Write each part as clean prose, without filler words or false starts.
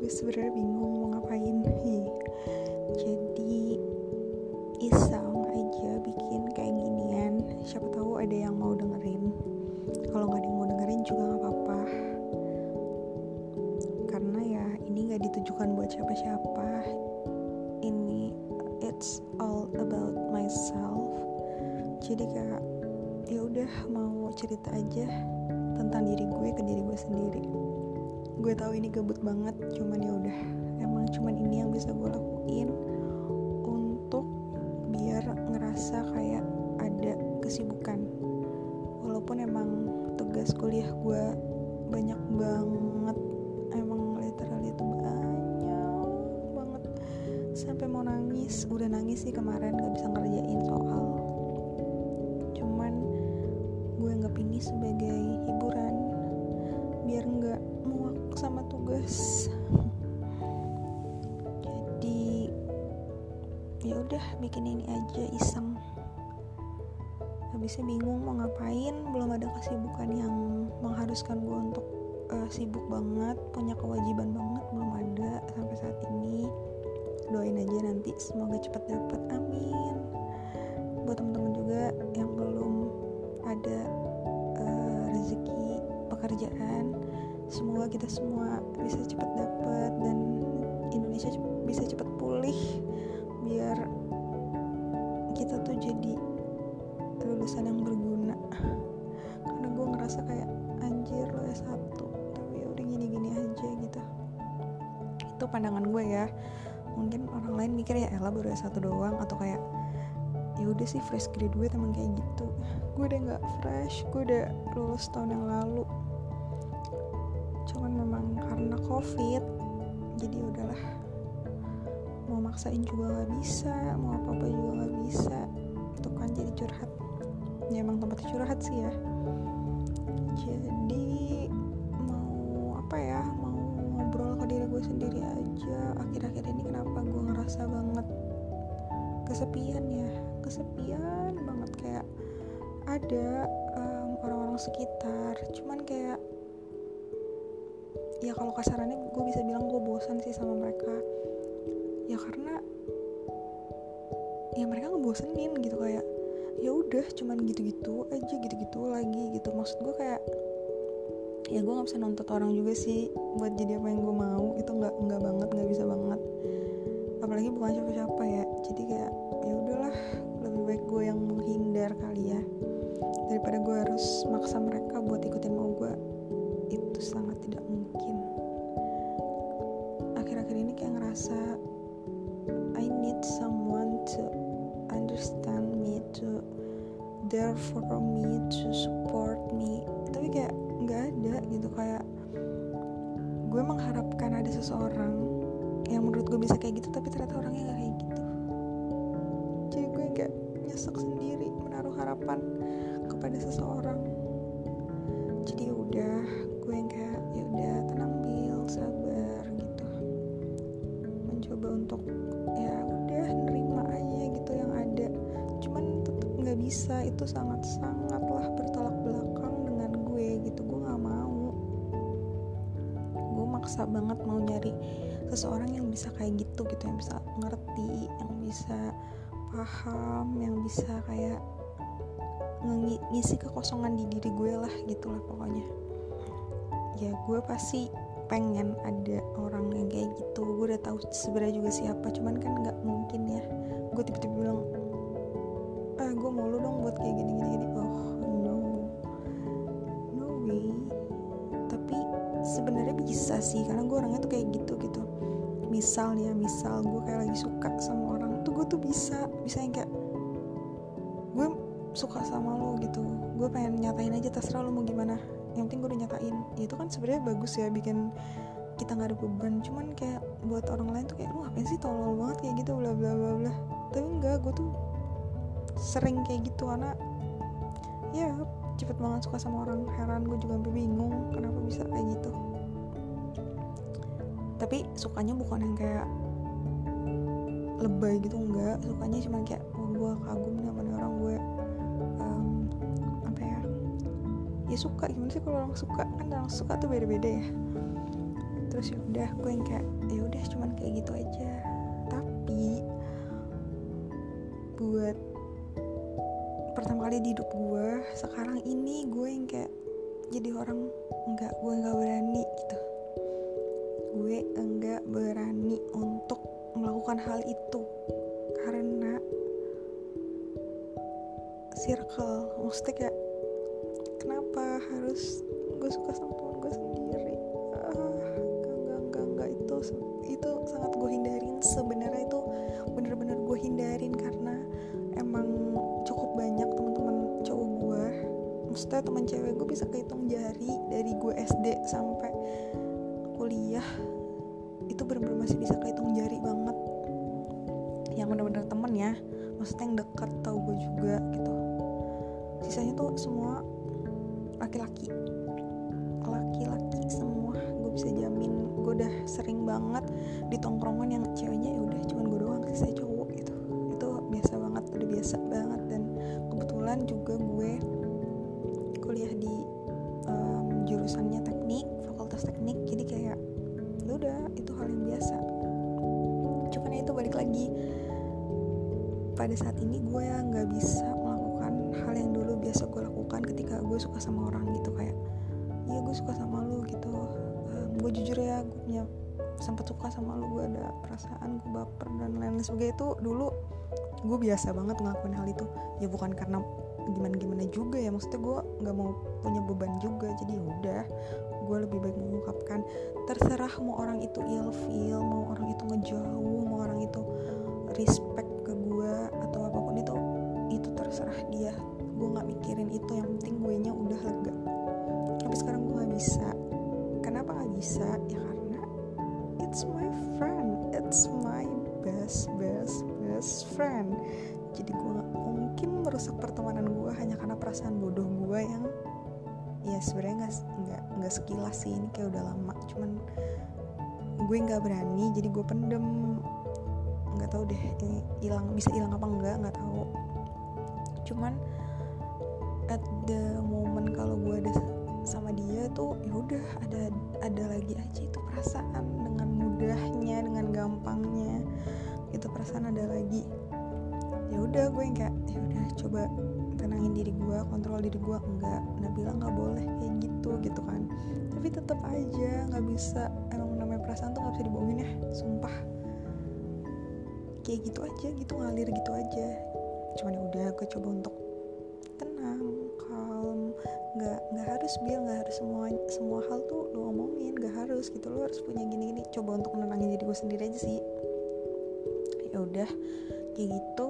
gue sebenarnya bingung mau ngapain. Jadi iseng aja bikin kayak ginian, siapa tahu ada yang mau dengerin. Kalau nggak ada yang mau dengerin juga nggak apa-apa, karena ya ini nggak ditujukan buat siapa-siapa. Ini it's all about myself. Jadi kayak ya udah mau cerita aja tentang diri gue ke diri gue sendiri. Gue tahu ini gabut banget, cuman ya udah, emang cuman ini yang bisa gue lakuin untuk biar ngerasa kayak ada kesibukan. Walaupun emang tugas kuliah gue banyak banget, emang literally itu banyak banget sampai mau nangis. Udah nangis sih kemarin gak bisa ngerjain soal, cuman gue anggap ini sebagai hiburan biar nggak muak sama tugas. Jadi ya udah bikin ini aja iseng. Habisnya bingung mau ngapain, belum ada kesibukan yang mengharuskan gue untuk sibuk banget, punya kewajiban banget, belum ada sampai saat ini. Doain aja nanti semoga cepat dapat, amin. Buat teman-teman juga yang belum ada rezeki pekerjaan, semoga kita semua bisa cepat dapat dan Indonesia bisa cepat pulih, biar kita tuh jadi lulusan yang berguna. Karena gue ngerasa kayak anjir lo S1 tapi ya udah gini-gini aja gitu. Itu pandangan gue ya. Mungkin orang lain mikir ya elah baru S1 doang, atau kayak ya udah sih fresh graduate emang kayak gitu. Gue udah nggak fresh, gue udah lulus tahun yang lalu. Cuman memang karena COVID, jadi udahlah, mau maksain juga nggak bisa, mau apa-apa juga nggak bisa. Itu kan jadi curhat. Ya emang tempatnya curhat sih ya. Jadi mau apa ya, mau ngobrol ke diri gue sendiri aja. Akhir-akhir ini kenapa gue ngerasa banget kesepian ya, kesepian banget. Kayak ada orang-orang sekitar, cuman kayak ya kalau kasarannya gue bisa bilang gue bosan sih sama mereka. Ya karena ya mereka ngebosenin gitu, kayak ya udah cuman gitu-gitu aja, gitu-gitu lagi gitu. Maksud gue kayak ya gue nggak bisa nuntut orang juga sih buat jadi apa yang gue mau. Itu nggak banget, nggak bisa banget, apalagi bukan siapa-siapa ya. Jadi kayak ya udahlah, lebih baik gue yang menghindar kali ya, daripada gue harus maksa mereka buat ikutin mau gue. Itu sangat tidak mungkin. Akhir-akhir ini kayak ngerasa I need someone to understand me, to there for me, to support me. Tapi kayak nggak ada gitu. Kayak gue mengharapkan ada seseorang yang menurut gue bisa kayak gitu, tapi ternyata orangnya nggak kayak gitu. Jadi gue kayak nyesek sendiri menaruh harapan kepada seseorang. Jadi ya udah, gue yang kayak ya udah tenang Bil, sabar gitu. Mencoba untuk ya udah nerima aja gitu yang ada. Cuman tetap nggak bisa, itu sangatlah bertolak belakang dengan gue gitu. Gue nggak mau. Gue maksa banget mau nyari seseorang yang bisa kayak gitu, yang bisa ngerti, yang bisa paham, yang bisa kayak ngisi kekosongan di diri gue lah gitulah pokoknya. Ya gue pasti pengen ada orang yang kayak gitu. Gue udah tahu sebenarnya juga siapa, cuman kan nggak mungkin ya gue tiba-tiba bilang gue mau lu dong buat kayak gini. Oh no way. Tapi sebenarnya bisa sih, karena gue orangnya tuh kayak gitu. Misal gue kayak lagi suka sama orang tuh, gue tuh bisa yang kayak gue suka sama lo gitu, gue pengen nyatain aja, terserah lo mau gimana, yang penting gue udah nyatain. Ya itu kan sebenarnya bagus ya, bikin kita nggak ada beban. Cuman kayak buat orang lain tuh kayak lu ngapain sih tolol banget kayak gitu bla bla bla bla. Tapi enggak, gue tuh sering kayak gitu karena ya cepet banget suka sama orang. Heran, gue juga sampai bingung kenapa bisa kayak gitu. Tapi sukanya bukan yang kayak lebay gitu, enggak. Sukanya cuma kayak gue kagum sama orang, gue ya suka. Gimana sih kalau orang suka, kan orang suka tuh beda-beda ya. Terus ya udah gue yang kayak ya udah cuman kayak gitu aja. Tapi buat pertama kali di hidup gue sekarang ini, gue yang kayak jadi orang gue nggak berani gitu. Gue enggak berani untuk melakukan hal itu karena circle. Maksudnya kayak kenapa harus gue suka sama teman gue sendiri? Enggak, itu sangat gue hindarin. Sebenarnya itu bener-bener gue hindarin karena emang cukup banyak teman-teman cowok gue, maksudnya teman cewek gue bisa kehitung jari dari gue SD sampai kuliah, itu bener-bener masih bisa kehitung jari banget yang bener-bener temen ya, maksudnya yang dekat, tahu gue juga gitu. Sisanya tuh semua laki-laki semua. Gue bisa jamin, gue udah sering banget di tongkrongan yang ceweknya ya udah cuman gue doang, sisanya cowok gitu. Itu biasa banget, udah biasa banget. Dan kebetulan juga gue kuliah di jurusannya teknik, fakultas teknik, jadi kayak ya udah itu hal yang biasa. Cuman itu balik lagi, pada saat ini gue nggak bisa melakukan hal yang dulu biasa gue lakukan ketika gue suka sama orang gitu. Kayak iya gue suka sama lu gitu, gue jujur ya, gue punya sempat suka sama lu, gue ada perasaan, gue baper dan lain-lain sebagainya. Itu dulu gue biasa banget ngelakuin hal itu. Ya bukan karena gimana juga ya, maksudnya gue nggak mau punya beban juga, jadi ya udah gue lebih baik mengungkapkan. Terserah mau orang itu ilfeel, mau orang itu ngejauh, mau orang itu respect ke gue atau apapun itu terserah dia. Gue nggak mikirin itu, yang penting gue nya udah lega. Tapi sekarang gue nggak bisa. Kenapa nggak bisa? Ya karena it's my friend, it's my best friend. Jadi gue nggak mungkin merusak pertemanan gue hanya karena perasaan bodoh gue yang ya sebenarnya nggak sekilas sih, ini kayak udah lama, cuman gue nggak berani, jadi gue pendem. Nggak tahu deh ini bisa hilang apa nggak tahu. Cuman at the moment kalau gue ada sama dia tuh ya udah ada lagi aja itu perasaan, dengan mudahnya, dengan gampangnya itu perasaan ada lagi. Ya udah gue yang kayak ya udah coba tenangin diri gue, kontrol diri gue. Enggak, Nabila nggak boleh kayak gitu kan. Tapi tetap aja nggak bisa, emang namanya perasaan tuh nggak bisa dibohongin ya, sumpah. Kayak gitu aja, gitu ngalir gitu aja. Cuman ya udah gue coba untuk tenang, calm, nggak harus semua hal tuh lo ngomongin, nggak harus gitu, lo harus punya gini. Coba untuk menenangin diri gue sendiri aja sih. Ya udah kayak gitu.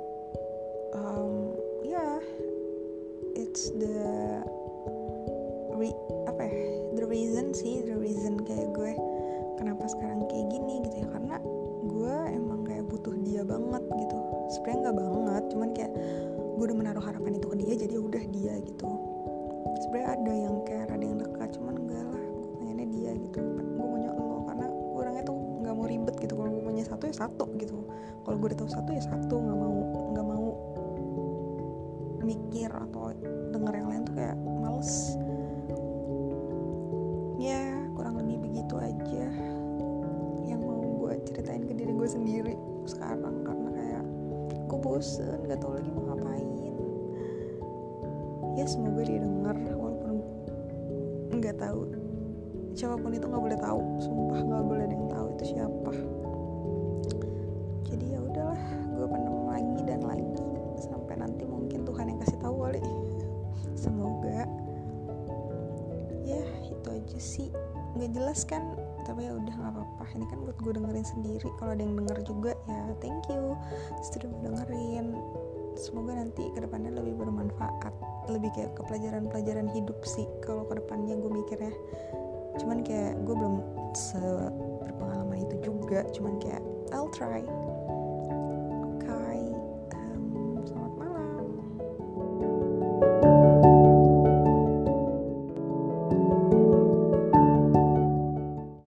It's the reason kayak gue kenapa sekarang kayak gini gitu ya, karena gue emang kayak butuh dia banget gitu. Sebenarnya nggak banget, cuman kayak gue udah menaruh harapan itu ke dia, jadi udah dia gitu. Sebenarnya ada yang care, ada yang dekat, cuman enggak lah, gue pengennya dia gitu. Gue maunya lo, karena gue orangnya tuh nggak mau ribet gitu. Kalau gue maunya satu ya satu gitu. Kalau gue udah tahu satu ya satu, nggak mau mikir atau denger yang lain tuh kayak males. Ya kurang lebih begitu aja yang mau gue ceritain ke diri gue sendiri sekarang, karena kayak gue bosen, nggak tahu lagi mau ngapain. Ya semoga dia denger, walaupun nggak tahu siapapun itu, nggak boleh tahu, sumpah nggak boleh ada yang tahu itu siapa. Jadi ya udahlah, gue pendem lagi dan lagi sampai nanti mungkin Tuhan yang kasih tahu kali. Semoga. Ya itu aja sih, nggak jelas kan, tapi ya udah nggak apa-apa. Ini kan buat gue dengerin sendiri. Kalau ada yang denger juga ya thank you sudah dengerin. Semoga nanti kedepannya lebih bermanfaat, lebih kayak ke pelajaran hidup sih kalau kedepannya gue mikirnya. Cuman kayak gue belum berpengalaman itu juga, cuman kayak I'll try.